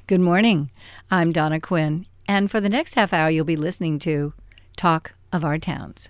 Good morning. I'm Donna Quinn, and for the next half hour, you'll be listening to Talk of Our Towns.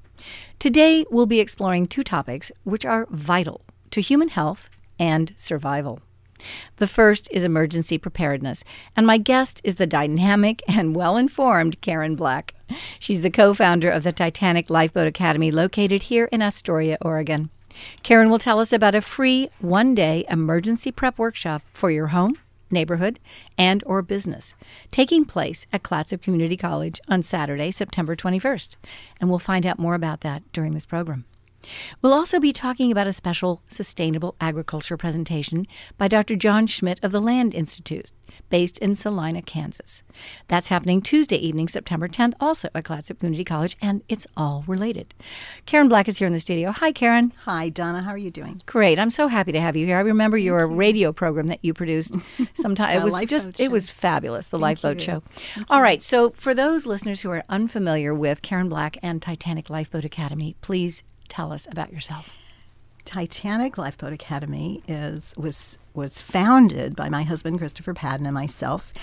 Today, we'll be exploring two topics which are vital to human health and survival. The first is emergency preparedness, and my guest is the dynamic and well-informed Karen Black. She's the co-founder of the Titanic Lifeboat Academy located here in Astoria, Oregon. Karen will tell us about a free one-day emergency prep workshop for your home, neighborhood, and or business, taking place at Clatsop Community College on Saturday, September 21st. And we'll find out more about that during this program. We'll also be talking about a special sustainable agriculture presentation by Dr. John Schmidt of the Land Institute, based in Salina, Kansas. That's happening Tuesday evening, September 10th, also at Clatsop Community College, and it's all related. Karen Black is here in the studio. Hi, Karen. Hi, Donna. How are you doing? Great. I'm so happy to have you here. I remember your radio program that you produced sometime. It was fabulous, the Lifeboat Show. All right. So for those listeners who are unfamiliar with Karen Black and Titanic Lifeboat Academy, please tell us about yourself. Titanic Lifeboat Academy was founded by my husband, Christopher Padden, and myself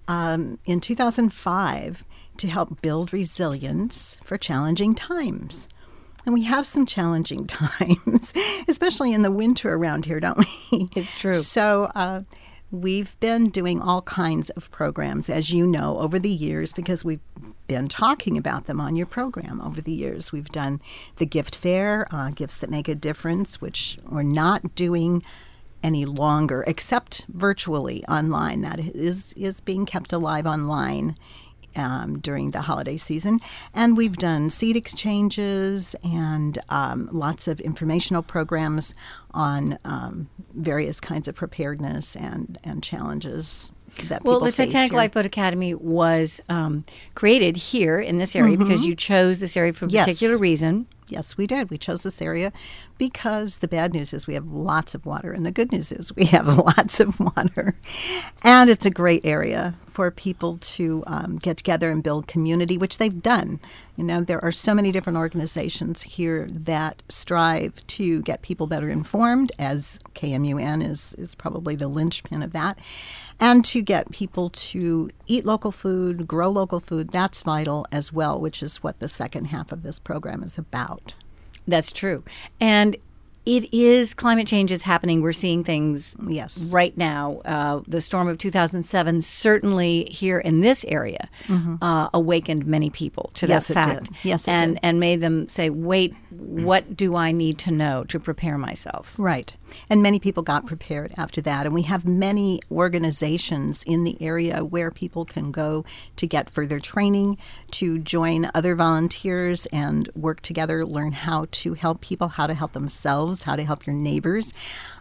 in 2005 to help build resilience for challenging times. And we have some challenging times, especially in the winter around here, don't we? It's true. So we've been doing all kinds of programs, as you know, over the years, because we've been talking about them on your program over the years. We've done the gift fair, Gifts That Make a Difference, which we're not doing any longer, except virtually online. That is being kept alive online during the holiday season. And we've done seed exchanges and lots of informational programs on various kinds of preparedness and challenges that people face. The Titanic Lifeboat Academy was created here in this area because you chose this area for a particular reason. Yes, we did. We chose this area because the bad news is we have lots of water, and the good news is we have lots of water. And it's a great area for people to get together and build community, which they've done. You know, there are so many different organizations here that strive to get people better informed, as KMUN is probably the linchpin of that, and to get people to eat local food, grow local food. That's vital as well, which is what the second half of this program is about. That's true. And climate change is happening. We're seeing things right now. The storm of 2007 certainly here in this area awakened many people to that fact. It did. And made them say, wait, what do I need to know to prepare myself? Right. And many people got prepared after that. And we have many organizations in the area where people can go to get further training, to join other volunteers and work together, learn how to help people, how to help themselves, how to help your neighbors.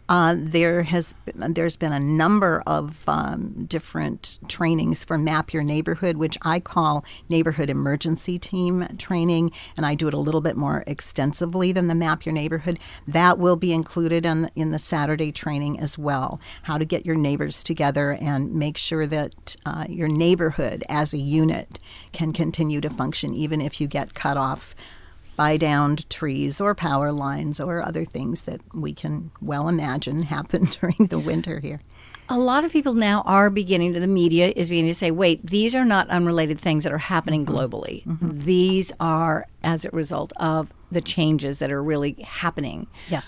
There's been a number of different trainings for Map Your Neighborhood, which I call Neighborhood Emergency Team training, and I do it a little bit more extensively than the Map Your Neighborhood. That will be included in the Saturday training as well, how to get your neighbors together and make sure that your neighborhood as a unit can continue to function even if you get cut off by downed trees or power lines or other things that we can well imagine happen during the winter here. A lot of people now are the media is beginning to say, wait, these are not unrelated things that are happening globally. These are as a result of the changes that are really happening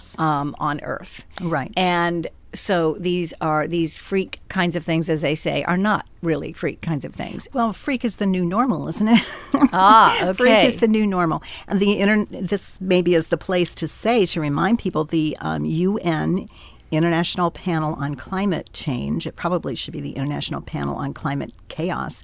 on Earth. Right. And so these freak kinds of things, as they say, are not really freak kinds of things. Well, freak is the new normal, isn't it? Okay. Freak is the new normal. And this maybe is the place to remind people, the UN International Panel on Climate Change, it probably should be the International Panel on Climate Chaos,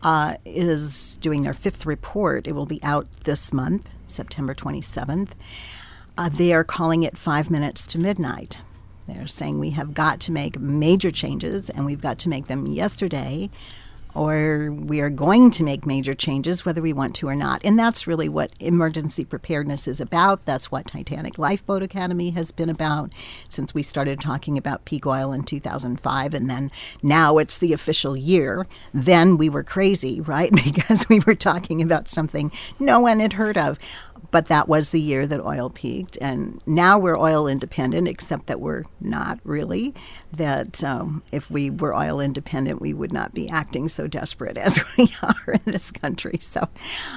is doing their 5th report. It will be out this month, September 27th. They are calling it 5 minutes to midnight. They're saying we have got to make major changes, and we've got to make them yesterday, or we are going to make major changes whether we want to or not. And that's really what emergency preparedness is about. That's what Titanic Lifeboat Academy has been about since we started talking about peak oil in 2005. And then now it's the official year. Then we were crazy, right? Because we were talking about something no one had heard of. But that was the year that oil peaked, and now we're oil independent, except that we're not really. That if we were oil independent, we would not be acting so desperate as we are in this country. So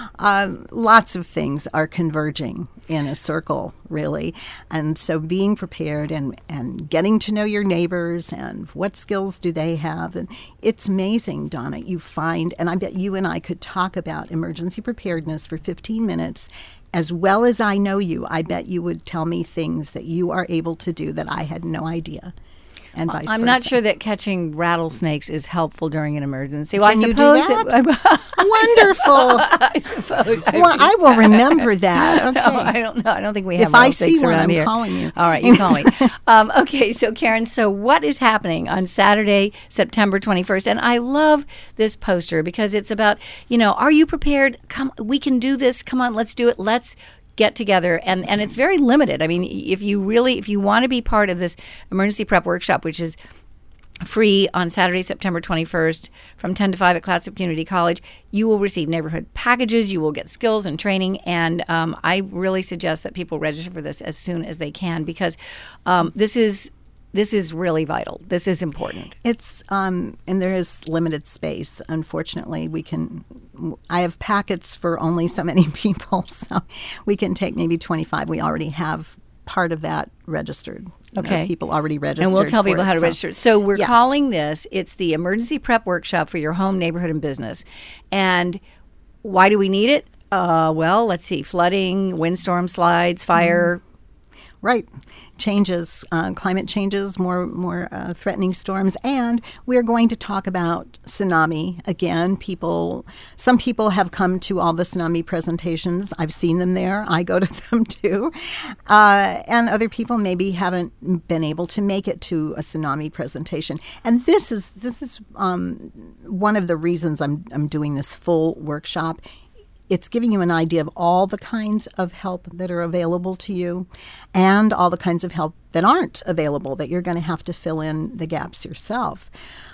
lots of things are converging in a circle, really. And so being prepared and getting to know your neighbors and what skills do they have. And it's amazing, Donna, you find, and I bet you and I could talk about emergency preparedness for 15 minutes. As well as I know you, I bet you would tell me things that you are able to do that I had no idea. And vice versa. I'm not sure that catching rattlesnakes is helpful during an emergency. Can you do that? Wonderful. I suppose. Well, I will remember that. Okay. No, I don't know. I don't think we have If I rattlesnakes see one, around I'm here. calling you. All right, you call me. Okay, so Karen, so what is happening on Saturday, September 21st? And I love this poster because it's about, are you prepared? Come, we can do this. Come on, let's do it. Let's get together, and it's very limited. I mean, if you want to be part of this emergency prep workshop, which is free on Saturday, September 21st from 10 to 5 at Clatsop Community College, you will receive neighborhood packages, you will get skills and training, and I really suggest that people register for this as soon as they can because this is really vital. This is important. It's and there is limited space. Unfortunately, I have packets for only so many people, so we can take maybe 25. We already have part of that registered. Okay. People already registered. And we'll tell people how to register. So we're Yeah. calling this, it's the Emergency Prep Workshop for your home, neighborhood, and business. And why do we need it? Well, let's see. Flooding, windstorm, slides, fire. Right. Changes, climate changes, more threatening storms. And we're going to talk about tsunami again. Some people have come to all the tsunami presentations. I've seen them there. I go to them too. And other people maybe haven't been able to make it to a tsunami presentation. And this is one of the reasons I'm doing this full workshop. It's giving you an idea of all the kinds of help that are available to you and all the kinds of help that aren't available that you're going to have to fill in the gaps yourself.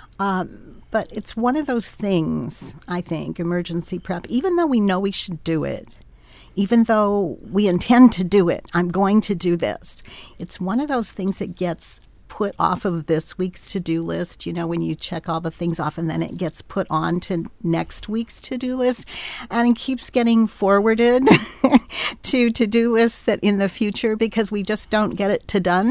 But it's one of those things, I think, emergency prep, even though we know we should do it, even though we intend to do it, I'm going to do this. It's one of those things that gets put off of this week's to-do list, when you check all the things off and then it gets put on to next week's to-do list, and it keeps getting forwarded to to-do lists that in the future because we just don't get it to done.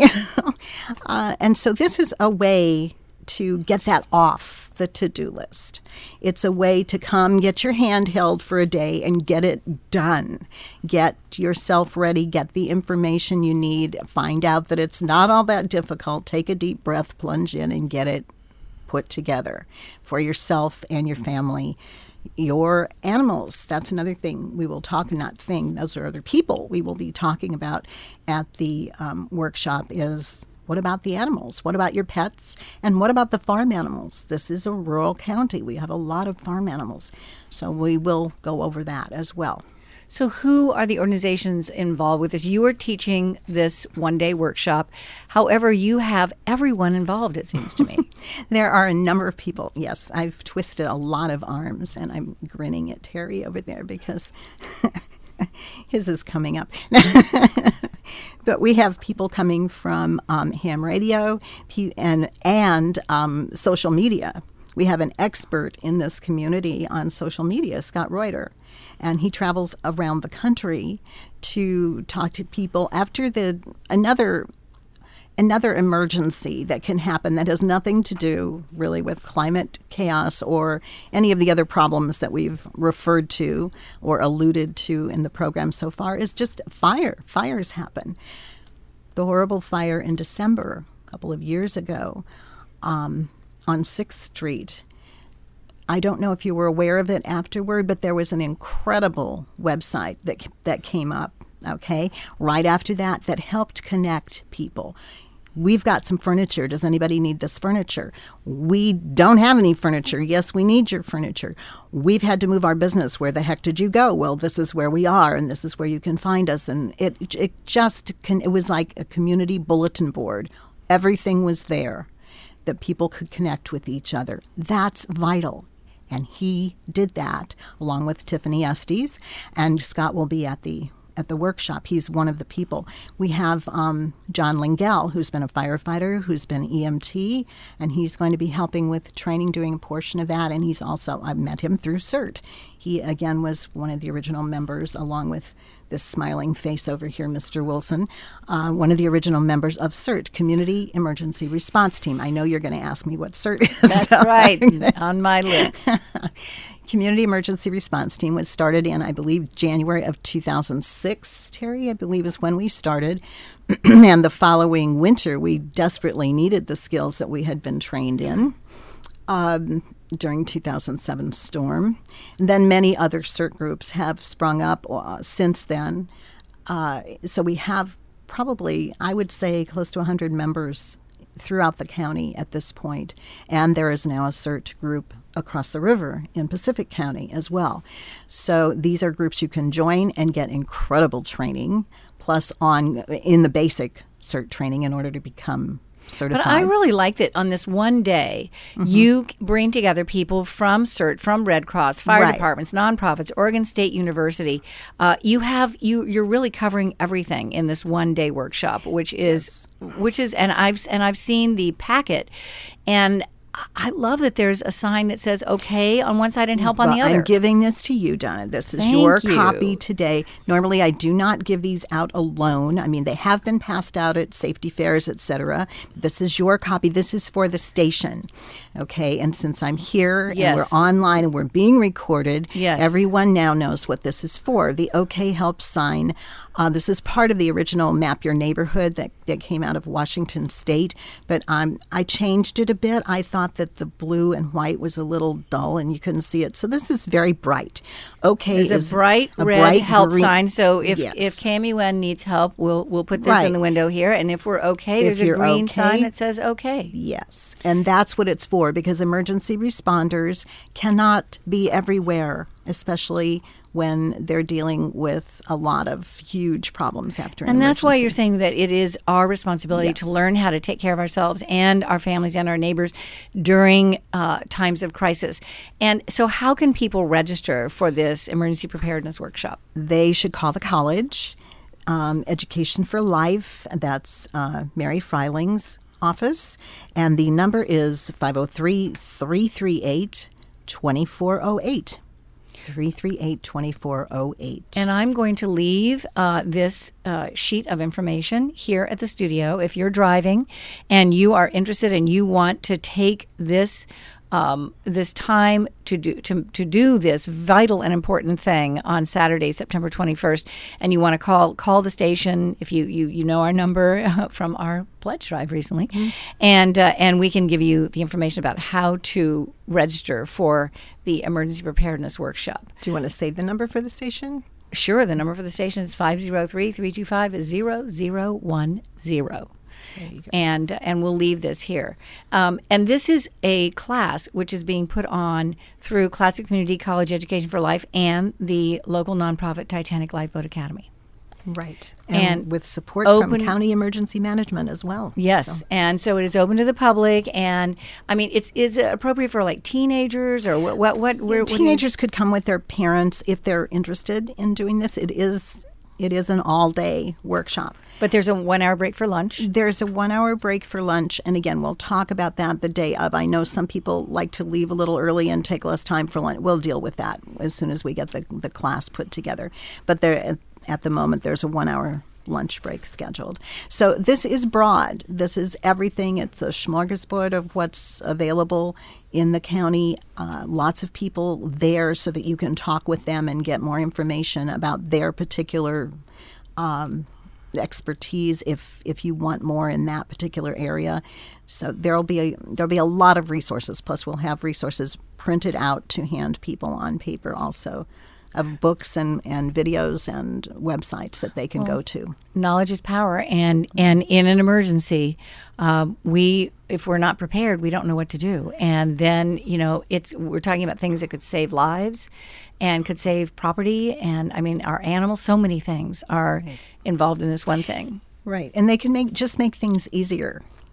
And so this is a way to get that off the to-do list. It's a way to come get your hand held for a day and get it done. Get yourself ready, get the information you need, find out that it's not all that difficult, take a deep breath, plunge in, and get it put together for yourself and your family. Your animals, that's another thing we will talk, those are other people we will be talking about at the workshop is, what about the animals? What about your pets? And what about the farm animals? This is a rural county. We have a lot of farm animals. So we will go over that as well. So who are the organizations involved with this? You are teaching this one-day workshop. However, you have everyone involved, it seems to me. There are a number of people. Yes, I've twisted a lot of arms, and I'm grinning at Terry over there because his is coming up. But we have people coming from ham radio and social media. We have an expert in this community on social media, Scott Reuter, and he travels around the country to talk to people after another emergency that can happen that has nothing to do really with climate chaos or any of the other problems that we've referred to or alluded to in the program so far is just fire. Fires happen. The horrible fire in December, a couple of years ago, on 6th Street. I don't know if you were aware of it afterward, but there was an incredible website that came up, okay, right after that helped connect people. We've got some furniture. Does anybody need this furniture? We don't have any furniture. Yes, we need your furniture. We've had to move our business. Where the heck did you go? Well, this is where we are, and this is where you can find us. And it was like a community bulletin board. Everything was there that people could connect with each other. That's vital. And he did that along with Tiffany Estes, and Scott will be at the workshop. He's one of the people. We have John Lingell, who's been a firefighter, who's been EMT, and he's going to be helping with training, doing a portion of that. And he's also, I met him through CERT. He, again, was one of the original members, along with this smiling face over here, Mr. Wilson, one of the original members of CERT, Community Emergency Response Team. I know you're going to ask me what CERT is. That's right, on my list. Community Emergency Response Team was started in, I believe, January of 2006, Terry, I believe is when we started. And the following winter, we desperately needed the skills that we had been trained in during 2007 storm. And then many other CERT groups have sprung up since then. So we have probably, I would say, close to 100 members throughout the county at this point. And there is now a CERT group across the river in Pacific County as well. So these are groups you can join and get incredible training, plus in the basic CERT training in order to become certified. But I really like that on this one day, you bring together people from CERT, from Red Cross, fire departments, nonprofits, Oregon State University. You're really covering everything in this one day workshop, which is, and I've seen the packet, and I love that there's a sign that says "Okay" on one side and "Help" on the other. I'm giving this to you, Donna. This is your copy today. Normally, I do not give these out alone. I mean, they have been passed out at safety fairs, etc. This is your copy. This is for the station, okay? And since I'm here and we're online and we're being recorded, everyone now knows what this is for. The "Okay" Help sign. This is part of the original Map Your Neighborhood that came out of Washington State, but I changed it a bit. I thought that the blue and white was a little dull and you couldn't see it. So this is very bright. Okay, there's a bright red help sign. So if Cami Wen needs help, we'll put this in the window here. And if we're okay, there's a green sign that says "Okay." Yes, and that's what it's for, because emergency responders cannot be everywhere, especially when they're dealing with a lot of huge problems after an emergency. And that's why you're saying that it is our responsibility to learn how to take care of ourselves and our families and our neighbors during times of crisis. And so how can people register for this emergency preparedness workshop? They should call the college, Education for Life. That's Mary Freiling's office. And the number is 503-338-2408. 338-2408. And I'm going to leave this sheet of information here at the studio. If you're driving and you are interested and you want to take this this time to do this vital and important thing on Saturday, September 21st, and you want to call the station if you know our number from our pledge drive recently, and we can give you the information about how to register for the emergency preparedness workshop. Do you want to say the number for the station? Sure. The number for the station is 503-325-0010. And we'll leave this here. And this is a class which is being put on through Classic Community College Education for Life and the local nonprofit Titanic Lifeboat Academy. Right. And with support from County Emergency Management as well. Yes. So. And so it is open to the public. And, I mean, is it appropriate for, like, teenagers or what teenagers could come with their parents if they're interested in doing this. It is an all-day workshop. But there's a 1 hour break for lunch. There's a 1 hour break for lunch. And again, we'll talk about that the day of. I know some people like to leave a little early and take less time for lunch. We'll deal with that as soon as we get the class put together. But at the moment, there's a 1 hour lunch break scheduled. So this is broad. This is everything. It's a smorgasbord of what's available in the county. Lots of people there so that you can talk with them and get more information about their particular expertise if you want more in that particular area. So there'll be a lot of resources. Plus, we'll have resources printed out to hand people on paper also, of books and videos and websites that they can go to. Knowledge is power, and in an emergency, if we're not prepared, we don't know what to do. And then, we're talking about things that could save lives and could save property, and I mean our animals. So many things are involved in this one thing. Right, and they can make things easier.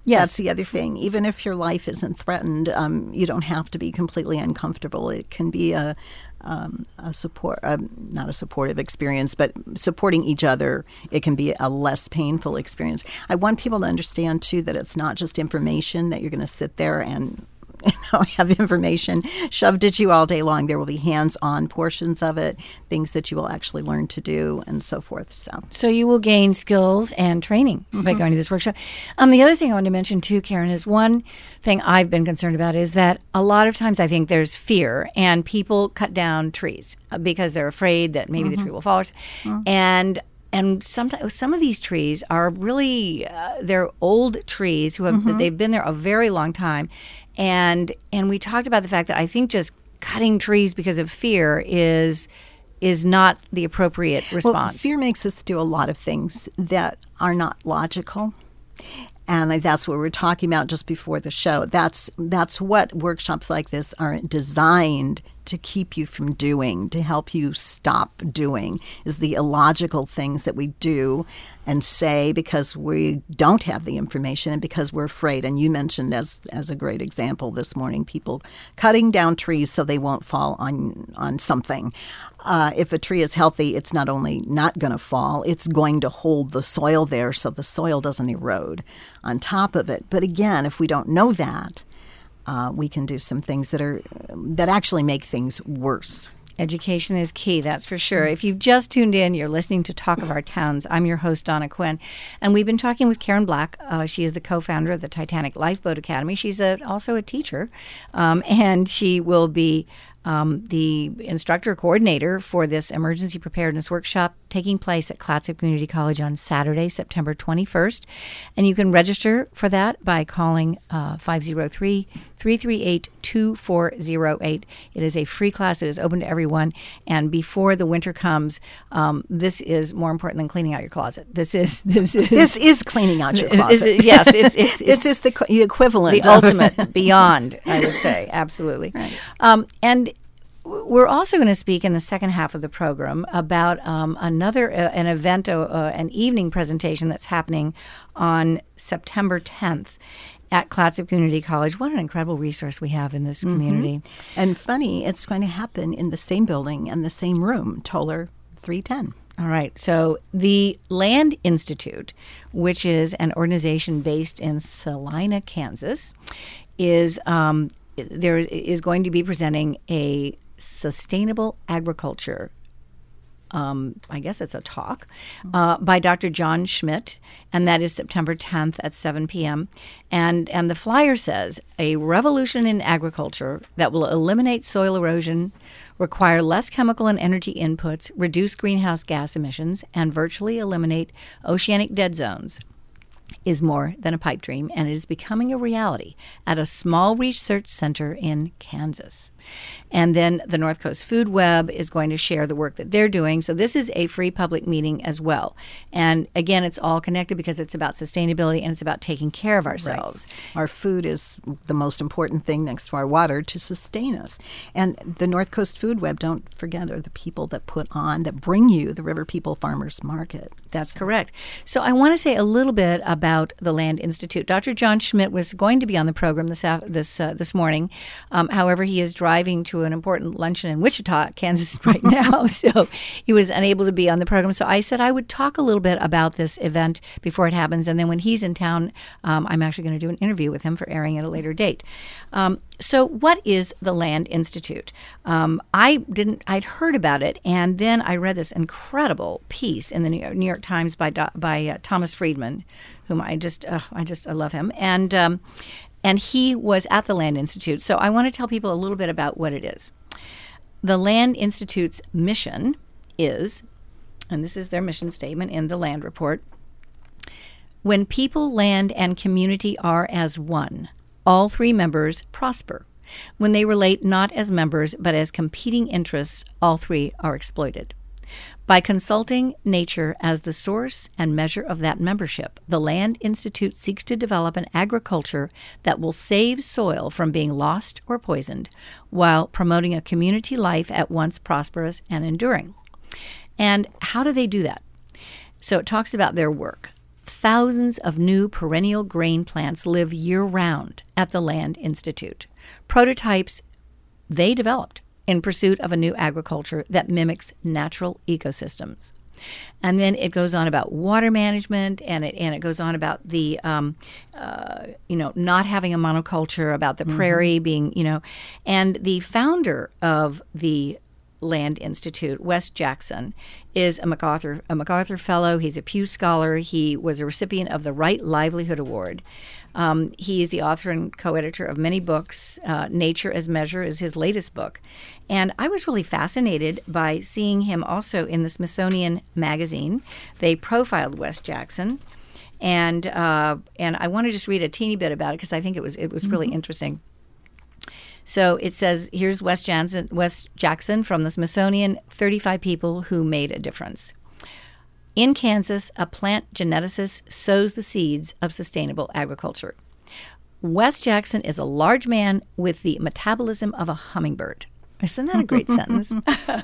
Yes. That's the other thing. Even if your life isn't threatened, you don't have to be completely uncomfortable. It can be a support, not a supportive experience, but supporting each other. It can be a less painful experience. I want people to understand, too, that it's not just information that you're going to sit there and have information shoved at you all day long. There will be hands-on portions of it, things that you will actually learn to do, and so forth. So you will gain skills and training by going to this workshop. The other thing I wanted to mention too, Karen, is one thing I've been concerned about is that a lot of times I think there's fear, and people cut down trees because they're afraid that maybe the tree will fall. And sometimes some of these trees are really they're old trees who have they've been there a very long time, and we talked about the fact that I think just cutting trees because of fear is not the appropriate response. Well, fear makes us do a lot of things that are not logical. And that's what we were talking about just before the show. That's what workshops like this are designed to keep you from doing, to help you stop doing, is the illogical things that we do and say because we don't have the information and because we're afraid. And you mentioned as a great example this morning, people cutting down trees so they won't fall on something. If a tree is healthy, it's not only not going to fall, it's going to hold the soil there so the soil doesn't erode on top of it. But again, if we don't know that, we can do some things that actually make things worse. Education is key, that's for sure. If you've just tuned in, you're listening to Talk of Our Towns. I'm your host, Donna Quinn, and we've been talking with Karen Black. She is the co-founder of the Titanic Lifeboat Academy. She's also a teacher, and she will be the instructor coordinator for this emergency preparedness workshop taking place at Clatsop Community College on Saturday, September 21st. And you can register for that by calling 503-338-2408. It is a free class. It is open to everyone. And before the winter comes, this is more important than cleaning out your closet. This is cleaning out your closet. Yes, it's this is the equivalent, the ultimate, beyond. I would say, absolutely. Right. And we're also going to speak in the second half of the program about an event, an evening presentation that's happening on September 10th at Clatsop Community College. What an incredible resource we have in this community. And funny, it's going to happen in the same building and the same room, Toller 310. All right. So the Land Institute, which is an organization based in Salina, Kansas, is going to be presenting a sustainable agriculture. I guess it's a talk by Dr. John Schmidt, and that is September 10th at 7 p.m. And the flyer says, a revolution in agriculture that will eliminate soil erosion, require less chemical and energy inputs, reduce greenhouse gas emissions, and virtually eliminate oceanic dead zones is more than a pipe dream, and it is becoming a reality at a small research center in Kansas. And then the North Coast Food Web is going to share the work that they're doing. So this is a free public meeting as well. And again, it's all connected because it's about sustainability and it's about taking care of ourselves. Right. Our food is the most important thing next to our water to sustain us. And the North Coast Food Web, don't forget, are the people that bring you the River People Farmers Market. That's correct. So I want to say a little bit about the Land Institute. Dr. John Schmidt was going to be on the program this morning. However, he is driving to an important luncheon in Wichita, Kansas right now, so he was unable to be on the program. So I said I would talk a little bit about this event before it happens, and then when he's in town, I'm actually going to do an interview with him for airing at a later date. So what is the Land Institute? I'd heard about it, and then I read this incredible piece in the New York Times by Thomas Friedman, whom I love him, and he was at the Land Institute. So I want to tell people a little bit about what it is. The Land Institute's mission is, and this is their mission statement in the Land Report, when people, land, and community are as one, all three members prosper. When they relate not as members but as competing interests, all three are exploited. By consulting nature as the source and measure of that membership, the Land Institute seeks to develop an agriculture that will save soil from being lost or poisoned, while promoting a community life at once prosperous and enduring. And how do they do that? So it talks about their work. thousands of new perennial grain plants live year-round at the Land Institute. Prototypes they developed in pursuit of a new agriculture that mimics natural ecosystems. And then it goes on about water management, and it goes on about the, not having a monoculture, about the prairie being, and the founder of the Land Institute, Wes Jackson, is a MacArthur Fellow. He's a Pew Scholar. He was a recipient of the Right Livelihood Award. He is the author and co-editor of many books. Nature as Measure is his latest book. And I was really fascinated by seeing him also in the Smithsonian Magazine. They profiled Wes Jackson. And I want to just read a teeny bit about it because I think it was really interesting. So it says, here's Wes Jackson from the Smithsonian, 35 people who made a difference. In Kansas, a plant geneticist sows the seeds of sustainable agriculture. Wes Jackson is a large man with the metabolism of a hummingbird. Isn't that a great sentence?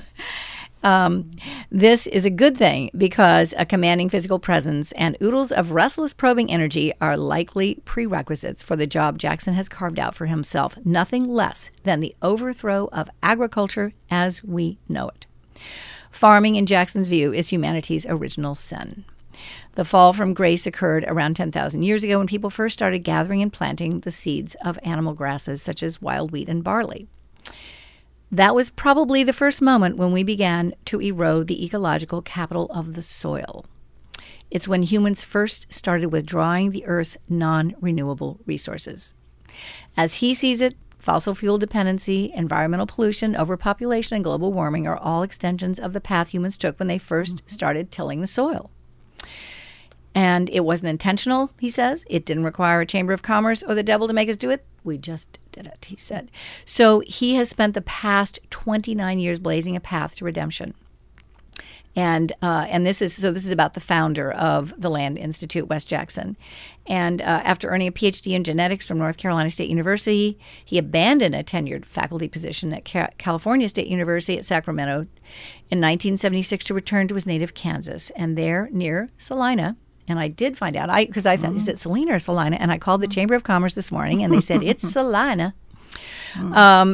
This is a good thing because a commanding physical presence and oodles of restless probing energy are likely prerequisites for the job Jackson has carved out for himself, nothing less than the overthrow of agriculture as we know it. Farming, in Jackson's view, is humanity's original sin. The fall from grace occurred around 10,000 years ago when people first started gathering and planting the seeds of animal grasses such as wild wheat and barley. That was probably the first moment when we began to erode the ecological capital of the soil. It's when humans first started withdrawing the Earth's non-renewable resources. As he sees it, fossil fuel dependency, environmental pollution, overpopulation, and global warming are all extensions of the path humans took when they first started tilling the soil. And it wasn't intentional, he says. It didn't require a chamber of commerce or the devil to make us do it. We just did it, he said. So he has spent the past 29 years blazing a path to redemption. And this is about the founder of the Land Institute, Wes Jackson. And after earning a PhD in genetics from North Carolina State University, he abandoned a tenured faculty position at California State University at Sacramento in 1976 to return to his native Kansas. And there, near Salina, and I did find out, because I thought, is it Salina or Salina? And I called the Chamber of Commerce this morning, and they said, it's Salina. And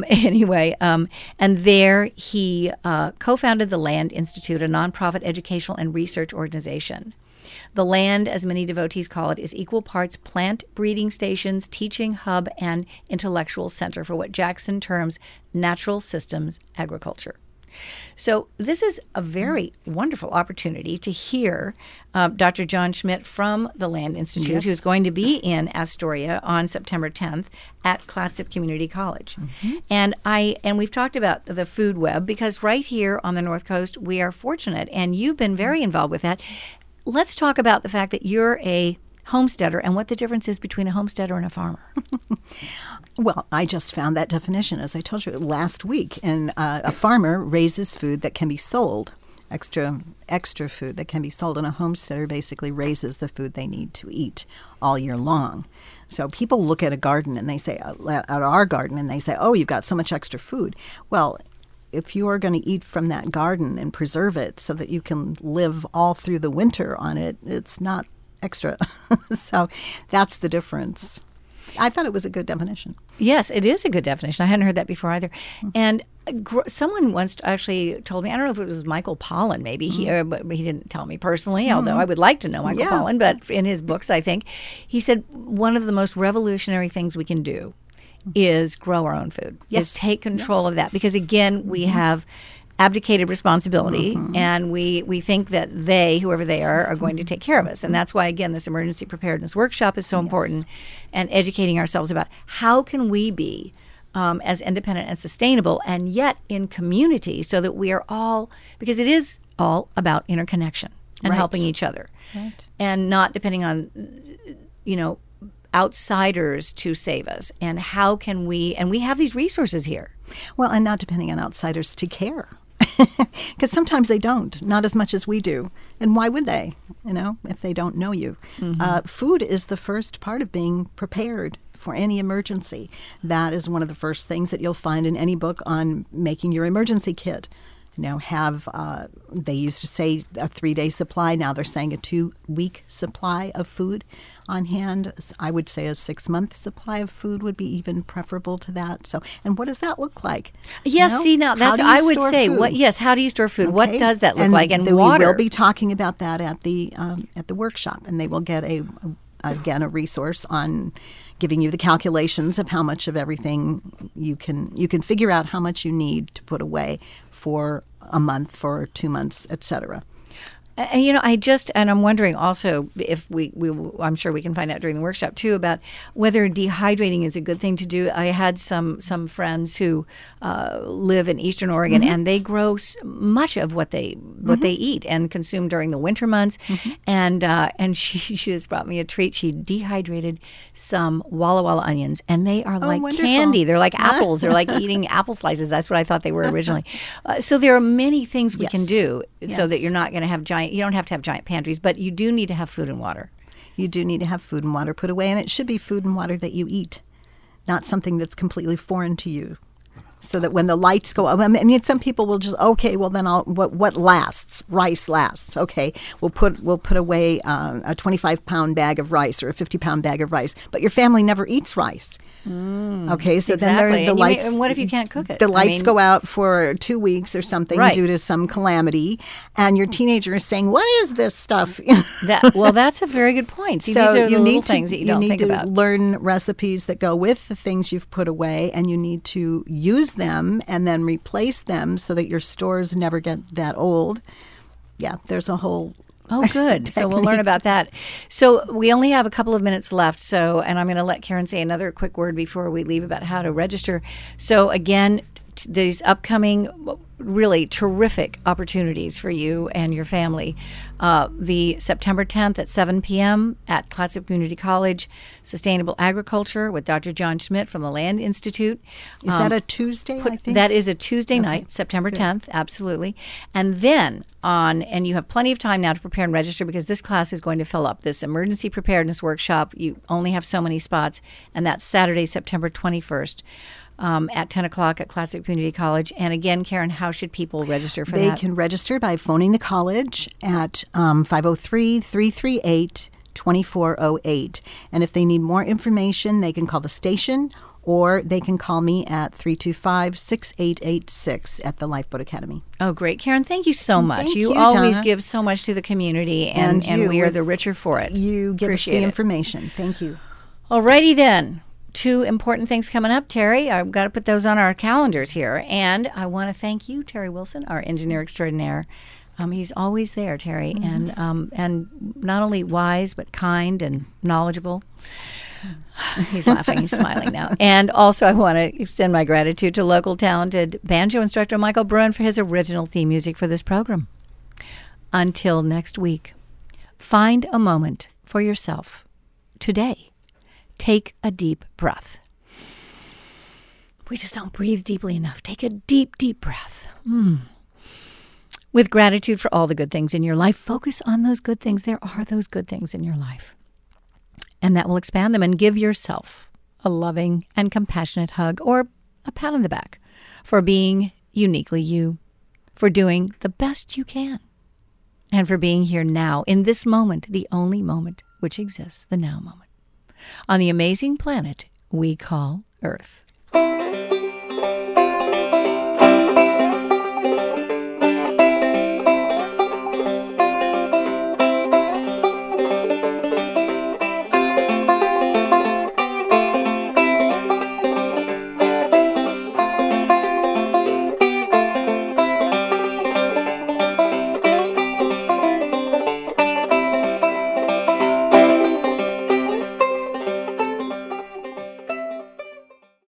there he co-founded the Land Institute, a nonprofit educational and research organization. The Land, as many devotees call it, is equal parts plant breeding stations, teaching hub, and intellectual center for what Jackson terms natural systems agriculture. So this is a very wonderful opportunity to hear Dr. John Schmidt from the Land Institute, Yes. who's going to be in Astoria on September 10th at Clatsop Community College. And we've talked about the food web because right here on the North Coast, we are fortunate, and you've been very involved with that. Let's talk about the fact that you're a homesteader and what the difference is between a homesteader and a farmer. Well, I just found that definition, as I told you, last week. And a farmer raises food that can be sold, extra food that can be sold. And a homesteader basically raises the food they need to eat all year long. So people look at a garden and they say, at our garden, and they say, oh, you've got so much extra food. Well, if you are going to eat from that garden and preserve it so that you can live all through the winter on it, it's not extra. So that's the difference. I thought it was a good definition. Yes, it is a good definition. I hadn't heard that before either. And someone once actually told me, I don't know if it was Michael Pollan, maybe, but he didn't tell me personally, although I would like to know Michael Pollan, but in his books, I think, he said one of the most revolutionary things we can do is grow our own food. Yes. Is take control of that. Because, again, we have abdicated responsibility, and we think that they, whoever they are going to take care of us. And that's why, again, this emergency preparedness workshop is so important, and educating ourselves about how can we be as independent and sustainable and yet in community so that we are all, because it is all about interconnection and helping each other and not depending on, outsiders to save us. And how can we, and we have these resources here. Well, and not depending on outsiders to care. Because sometimes they don't, not as much as we do. And why would they, if they don't know you? Food is the first part of being prepared for any emergency. That is one of the first things that you'll find in any book on making your emergency kit. have, they used to say a 3-day supply. Now they're saying a 2-week supply of food on hand. I would say a 6-month supply of food would be even preferable to that. So, and what does that look like? Yes, see, now that's, I would say, how do you store food? Okay. What does that look like? And water. We will be talking about that at the workshop, and they will get a resource on giving you the calculations of how much of everything you can figure out how much you need to put away for a month, for 2 months, etc. And I'm wondering also if I'm sure we can find out during the workshop too about whether dehydrating is a good thing to do. I had some friends who live in Eastern Oregon, and they grow much of what they eat and consume during the winter months. And she just brought me a treat. She dehydrated some Walla Walla onions, and they are like candy. They're like apples. They're like eating apple slices. That's what I thought they were originally. So there are many things we can do so that you're not going to have you don't have to have giant pantries, but you do need to have food and water. You do need to have food and water put away, and it should be food and water that you eat, not something that's completely foreign to you. So that when the lights go up, I mean, some people will just, okay, well then what lasts? Rice lasts. Okay, we'll put away a 25-pound bag of rice or a 50-pound bag of rice, but your family never eats rice. Okay, so then the lights. And what if you can't cook it? The lights go out for 2 weeks or something due to some calamity, and your teenager is saying, "What is this stuff?" That's a very good point. See, so these are the little things that you don't think about. You need to learn recipes that go with the things you've put away, and you need to use them and then replace them so that your stores never get that old. Yeah, there's a whole. Oh, good. So we'll learn about that. So we only have a couple of minutes left. And I'm going to let Karen say another quick word before we leave about how to register. So again, these upcoming really terrific opportunities for you and your family. The September 10th at 7 p.m. at Clatsop Community College, Sustainable Agriculture with Dr. John Schmidt from the Land Institute. Is that a Tuesday, I think? That is a Tuesday night, September 10th, absolutely. And then and you have plenty of time now to prepare and register because this class is going to fill up. This emergency preparedness workshop, you only have so many spots, and that's Saturday, September 21st. At 10 o'clock at Classic Community College. And again, Karen, how should people register for that? They can register by phoning the college at 503-338-2408. And if they need more information, they can call the station or they can call me at 325-6886 at the Lifeboat Academy. Oh, great. Karen, thank you so much. Thank you always give so much to the community, and we are the richer for it. You give us the information. Thank you. All righty then. 2 important things coming up, Terry. I've got to put those on our calendars here. And I want to thank you, Terry Wilson, our engineer extraordinaire. He's always there, Terry, and not only wise, but kind and knowledgeable. He's laughing. He's smiling now. And also I want to extend my gratitude to local talented banjo instructor Michael Bruin for his original theme music for this program. Until next week, find a moment for yourself today. Take a deep breath. We just don't breathe deeply enough. Take a deep, deep breath. With gratitude for all the good things in your life, focus on those good things. There are those good things in your life. And that will expand them, and give yourself a loving and compassionate hug or a pat on the back for being uniquely you, for doing the best you can, and for being here now in this moment, the only moment which exists, the now moment, on the amazing planet we call Earth.